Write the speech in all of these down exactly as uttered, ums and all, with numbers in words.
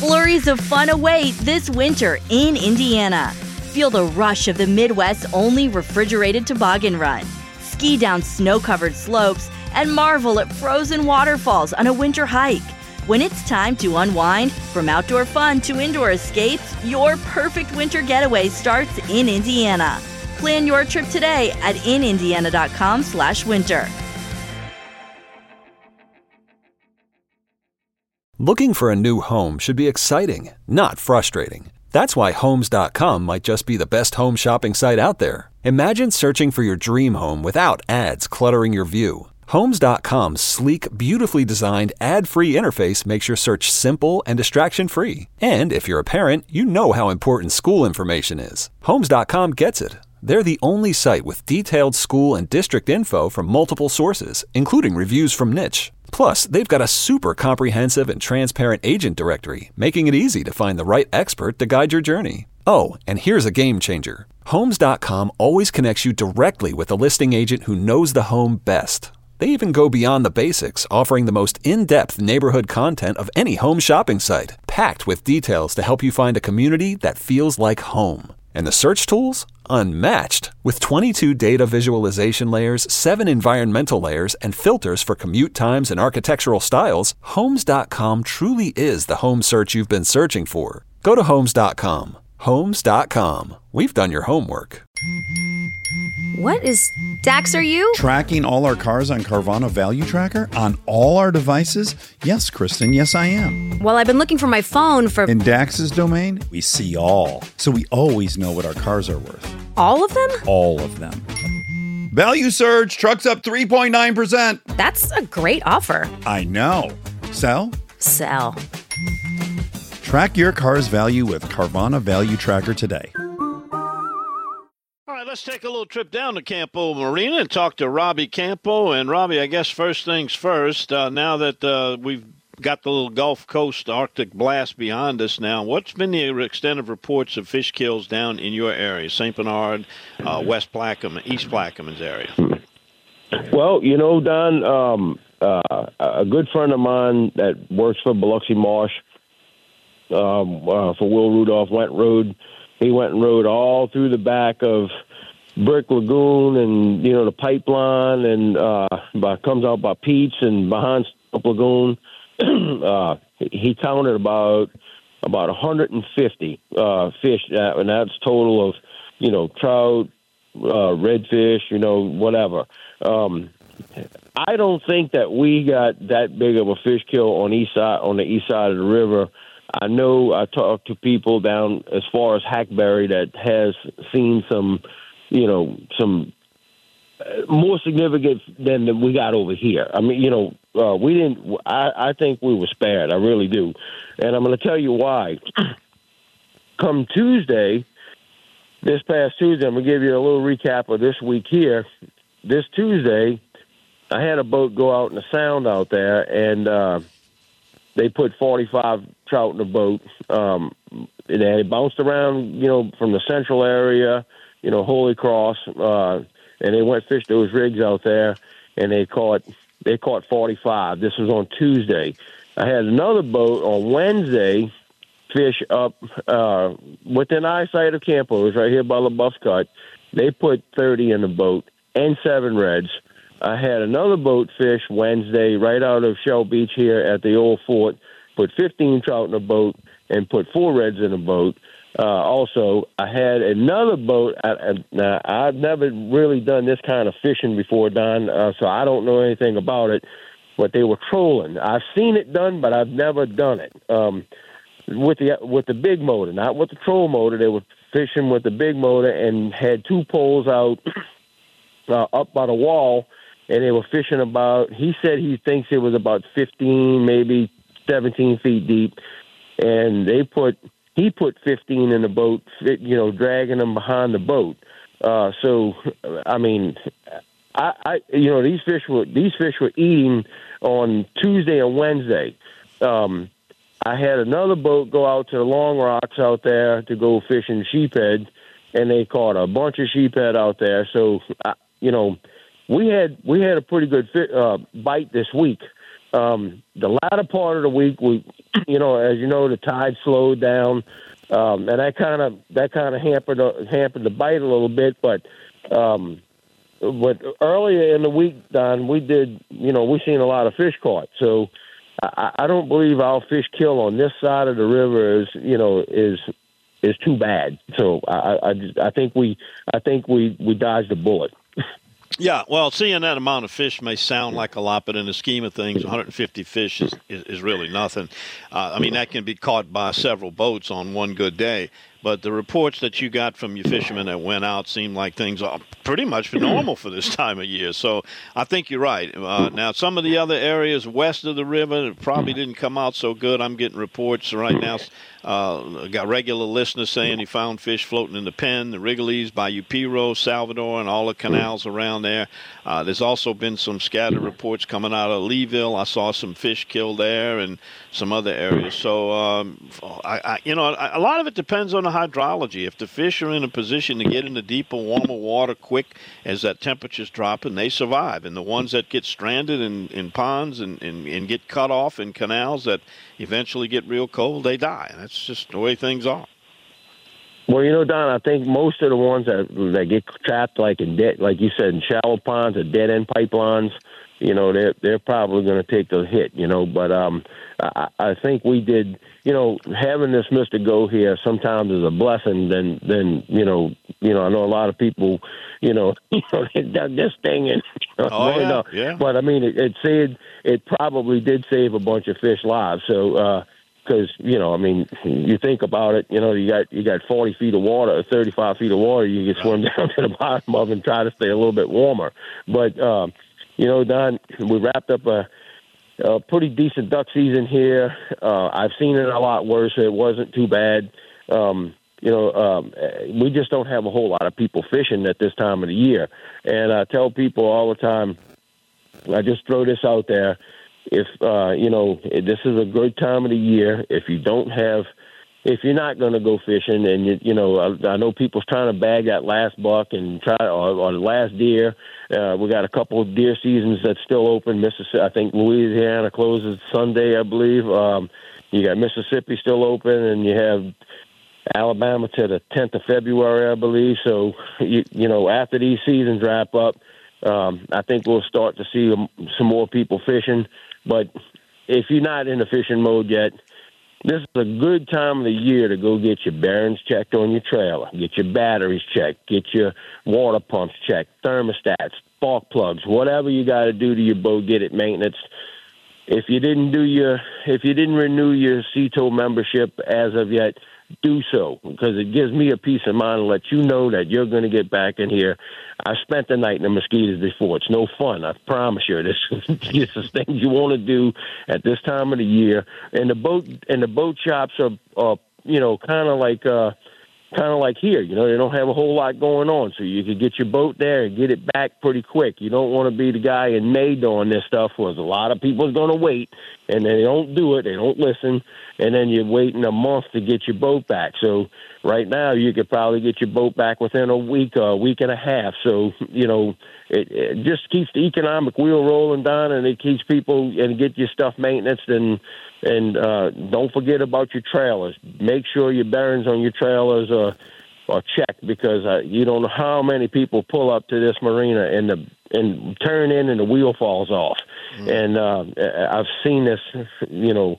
Flurries of fun await this winter in Indiana. Feel the rush of the Midwest's only refrigerated toboggan run. Ski down snow-covered slopes and marvel at frozen waterfalls on a winter hike. When it's time to unwind, from outdoor fun to indoor escapes, your perfect winter getaway starts in Indiana. Plan your trip today at in indiana dot com slash winter. Looking for a new home should be exciting, not frustrating. That's why Homes dot com might just be the best home shopping site out there. Imagine searching for your dream home without ads cluttering your view. Homes dot com's sleek, beautifully designed, ad-free interface makes your search simple and distraction-free. And if you're a parent, you know how important school information is. Homes dot com gets it. They're the only site with detailed school and district info from multiple sources, including reviews from Niche. Plus, they've got a super comprehensive and transparent agent directory, making it easy to find the right expert to guide your journey. Oh, and here's a game changer. Homes dot com always connects you directly with a listing agent who knows the home best. They even go beyond the basics, offering the most in-depth neighborhood content of any home shopping site, packed with details to help you find a community that feels like home. And the search tools? Unmatched. With twenty-two data visualization layers, seven environmental layers, and filters for commute times and architectural styles, Homes dot com truly is the home search you've been searching for. Go to Homes dot com. Homes dot com. We've done your homework. What is... Dax, are you? Tracking all our cars on Carvana Value Tracker? On all our devices? Yes, Kristen, yes I am. Well, I've been looking for my phone for... In Dax's domain, we see all. So we always know what our cars are worth. All of them? All of them. Value surge, trucks up three point nine percent. That's a great offer. I know. Sell? Sell. Track your car's value with Carvana Value Tracker today. All right, let's take a little trip down to Campo Marina and talk to Robbie Campo. And Robbie, I guess first things first, uh, now that uh, we've got the little Gulf Coast Arctic blast behind us now, what's been the extent of reports of fish kills down in your area, Saint Bernard, uh, West Plaquemine, East Plaquemine's area? Well, you know, Don, um, uh, a good friend of mine that works for Biloxi Marsh, um, uh, for Will Rudolph, went road. He went and rode all through the back of Brick Lagoon and, you know, the pipeline and uh, by, comes out by Pete's and behind Stump Lagoon. uh, he counted about about one hundred fifty uh, fish, uh, and that's total of, you know, trout, uh, redfish, you know, whatever. Um, I don't think that we got that big of a fish kill on east side on the east side of the river. I know I talked to people down as far as Hackberry that has seen some, you know, some more significant than we got over here. I mean, you know, uh, we didn't. I, I think we were spared. I really do, and I'm going to tell you why. Come Tuesday, this past Tuesday, I'm going to give you a little recap of this week here. This Tuesday, I had a boat go out in the Sound out there, and uh, they put forty-five trout in the boat. Um, they bounced around, you know, from the central area, you know, Holy Cross, uh, and they went fish those rigs out there, and they caught they caught forty-five. This was on Tuesday. I had another boat on Wednesday fish up uh, within eyesight of Campo. It was right here by LaBeouf's Cut. They put thirty in the boat and seven reds. I had another boat fish Wednesday right out of Shell Beach here at the old fort, put fifteen trout in the boat and put four reds in the boat. Uh, also, I had another boat. I, I, now, I've never really done this kind of fishing before, Don, uh, so I don't know anything about it, but they were trolling. I've seen it done, but I've never done it. Um, with the with the big motor, not with the troll motor. They were fishing with the big motor and had two poles out uh, up by the wall, and they were fishing about, he said he thinks it was about fifteen, maybe seventeen feet deep, and they put, he put fifteen in the boat, you know, dragging them behind the boat. Uh, so, I mean, I, I, you know, these fish were, these fish were eating on Tuesday and Wednesday. Um, I had another boat go out to the Long Rocks out there to go fishing sheephead, and they caught a bunch of sheephead out there. So, I, you know, we had we had a pretty good fit, uh, bite this week. Um, the latter part of the week, we you know, as you know, the tide slowed down, um, and that kind of that kind of hampered uh, hampered the bite a little bit. But um, but earlier in the week, Don, we did, you know, we seen a lot of fish caught. So I, I don't believe our fish kill on this side of the river is, you know, is is too bad. So I I, just, I think we I think we, we dodged a bullet. Yeah, well, seeing that amount of fish may sound like a lot, but in the scheme of things, one hundred fifty fish is, is, is really nothing. Uh, I mean, that can be caught by several boats on one good day. But the reports that you got from your fishermen that went out seem like things are pretty much normal for this time of year. So I think you're right. Uh, now, some of the other areas west of the river probably didn't come out so good. I'm getting reports right now. Uh, got regular listeners saying he found fish floating in the Penn, the Wrigley's, Bayou Piro, Salvador, and all the canals around there. Uh, there's also been some scattered reports coming out of Leeville. I saw some fish killed there and some other areas. So, um, I, I, you know, a lot of it depends on the hydrology. If the fish are in a position to get into deeper, warmer water quick as that temperature's dropping, they survive. And the ones that get stranded in, in ponds and, and, and get cut off in canals that eventually get real cold, they die. And that's just the way things are. Well, you know, Don, I think most of the ones that that get trapped, like in dead, like you said, in shallow ponds or dead end pipelines, you know, they're they're probably going to take the hit. You know, but um, I, I think we did. You know, having this Mister Go here sometimes is a blessing. Then, then you know, you know, I know a lot of people, you know, you know, they dug this thing and. You know, oh yeah, no. yeah. But I mean, it, it saved. It probably did save a bunch of fish lives. So. uh Because, you know, I mean, you think about it, you know, you got you got forty feet of water or thirty-five feet of water you can swim down to the bottom of and try to stay a little bit warmer. But, um, you know, Don, we wrapped up a, a pretty decent duck season here. Uh, I've seen it a lot worse. It wasn't too bad. Um, you know, um, we just don't have a whole lot of people fishing at this time of the year. And I tell people all the time, I just throw this out there. If, uh, you know, this is a good time of the year, if you don't have, if you're not going to go fishing and, you, you know, I, I know people's trying to bag that last buck and try, or, or the last deer. Uh, we got a couple of deer seasons that's still open. Mississippi, I think Louisiana closes Sunday, I believe. Um, you got Mississippi still open, and you have Alabama to the tenth of February, I believe. So, you, you know, after these seasons wrap up, um, I think we'll start to see some more people fishing. But if you're not in the fishing mode yet, this is a good time of the year to go get your bearings checked on your trailer, get your batteries checked, get your water pumps checked, thermostats, spark plugs, whatever you got to do to your boat, get it maintenance. If you didn't do your, if you didn't renew your C T O membership as of yet, do so, because it gives me a peace of mind to let you know that you're going to get back in here. I spent the night in the mosquitoes before. It's no fun, I promise you. This, this is things you want to do at this time of the year. And the boat and the boat shops are, are you know, kind of like uh, kind of like here. You know, they don't have a whole lot going on, so you can get your boat there and get it back pretty quick. You don't want to be the guy in May doing this stuff, because a lot of people are going to wait, and they don't do it. They don't listen. And then you're waiting a month to get your boat back. So right now you could probably get your boat back within a week, a week and a half. So, you know, it, it just keeps the economic wheel rolling down, and it keeps people and get your stuff maintenance. And and uh, don't forget about your trailers. Make sure your bearings on your trailers are, are checked, because uh, you don't know how many people pull up to this marina and the and turn in and the wheel falls off. Mm. And uh, I've seen this, you know,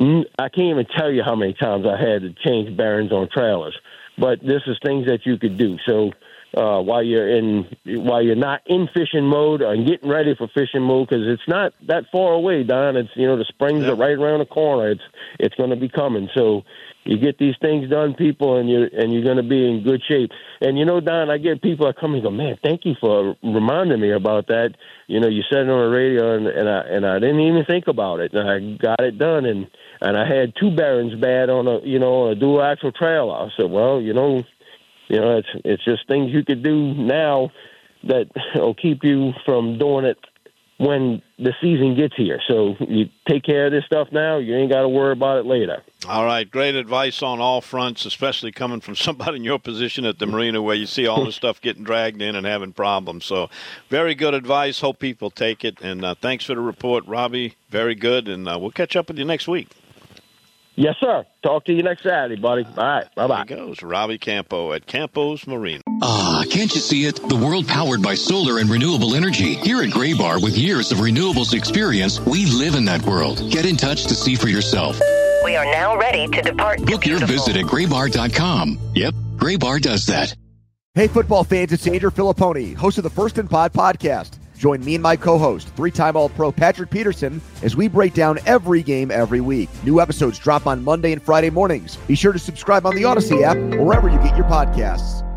I can't even tell you how many times I had to change bearings on trailers. But this is things that you could do. So uh, while you're in, while you're not in fishing mode and getting ready for fishing mode, because it's not that far away, Don. It's, you know, the springs yeah. are right around the corner. It's it's going to be coming. So you get these things done, people, and you're and you're going to be in good shape. And you know, Don, I get people that come and go, man, thank you for reminding me about that. You know, you said it on the radio, and, and I and I didn't even think about it, and I got it done, and and I had two bearings bad on a you know on a dual axle trailer. I said, well, you know, you know, it's it's just things you could do now that will keep you from doing it when the season gets here. So you take care of this stuff now, you ain't got to worry about it later. All right, great advice on all fronts, especially coming from somebody in your position at the marina where you see all this stuff getting dragged in and having problems. So very good advice. Hope people take it. And uh, thanks for the report, Robbie. Very good. And uh, we'll catch up with you next week. Yes, sir. Talk to you next Saturday, buddy. All right. Bye-bye. There goes Robbie Campo at Campo's Marina. Ah, can't you see it? The world powered by solar and renewable energy. Here at Gray Bar, with years of renewables experience, we live in that world. Get in touch to see for yourself. We are now ready to depart. Book your visit at gray bar dot com. Yep, Gray Bar does that. Hey, football fans, it's Andrew Filipponi, host of the First and Pod podcast. Join me and my co-host, three-time All-Pro Patrick Peterson, as we break down every game every week. New episodes drop on Monday and Friday mornings. Be sure to subscribe on the Odyssey app or wherever you get your podcasts.